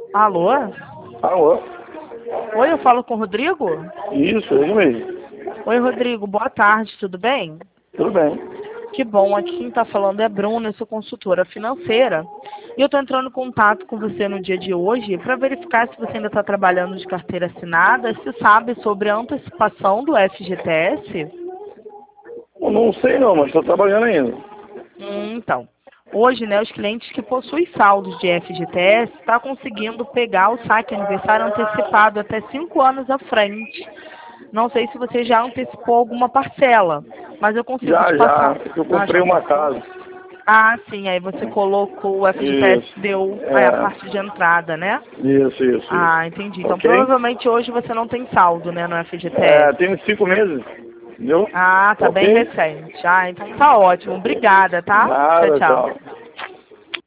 Alô? Alô? Oi, eu falo com o Rodrigo? Isso, ele mesmo. Oi, Rodrigo, boa tarde, tudo bem? Tudo bem. Que bom, aqui quem está falando é a Bruna, eu sou consultora financeira. E eu estou entrando em contato com você no dia de hoje para verificar se você ainda está trabalhando de carteira assinada, se sabe sobre a antecipação do FGTS. Eu não sei não, mas estou trabalhando ainda. Então, hoje, né, os clientes que possuem saldos de FGTS estão conseguindo pegar o saque aniversário antecipado até 5 anos à frente. Não sei se você já antecipou alguma parcela, mas eu consigo te Já. passar. Eu Ah, comprei já uma passou? casa. Ah, sim, aí você colocou o FGTS, Isso. deu a parte É. de entrada, né? Isso. Ah, entendi. Então, Ok? provavelmente hoje você não tem saldo, né, no É, FGTS. tem 5 meses. Entendeu? Ah, tá bem Ok? recente. Ah, então tá ótimo. Obrigada, tá? Tchau, Nada, tchau. tchau.